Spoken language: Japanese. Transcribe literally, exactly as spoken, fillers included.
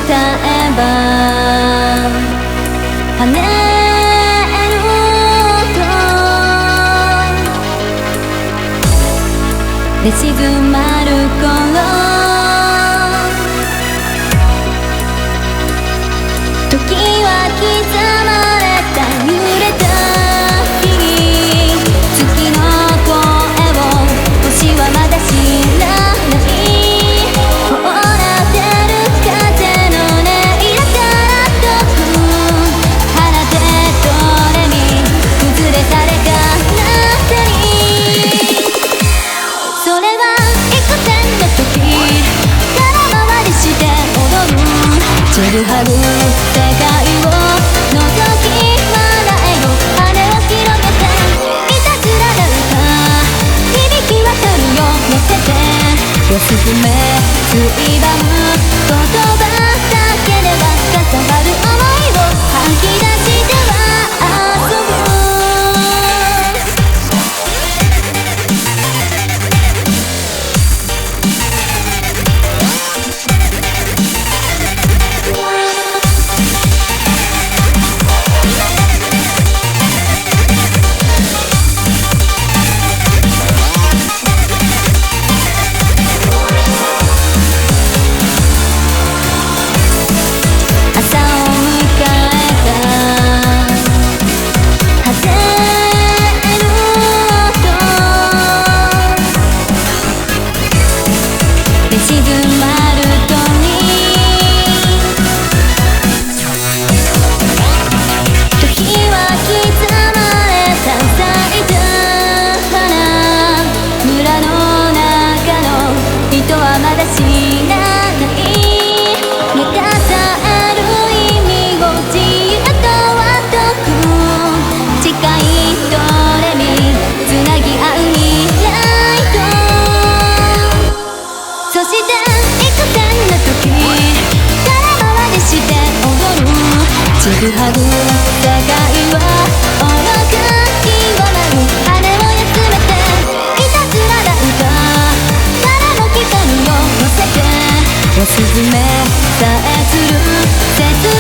歌えば跳ねる音で静まる頃時は刻まれた揺れた日月の声を星はまだ知らないほら出る風の音色から遠く放てどれに崩れたれかなたにそれは幾千の時空回りして踊る散るはる世界を覗き笑えよ羽を広げていたずらな歌響き渡るよ乗せてよすずめついばむ言葉だけでは重なる想いを吐き出しては遊ぶ静まるとに時は刻まれた咲いた花村の中の人はまだ知らない目が絶える意味を自由とは遠く近いどれにつなぎ合う未来とそして幾千の時空回りして踊るちぐはぐ世界は愚かきが舞う羽を休めていたずらな歌からの光を乗せてよすずめさえする切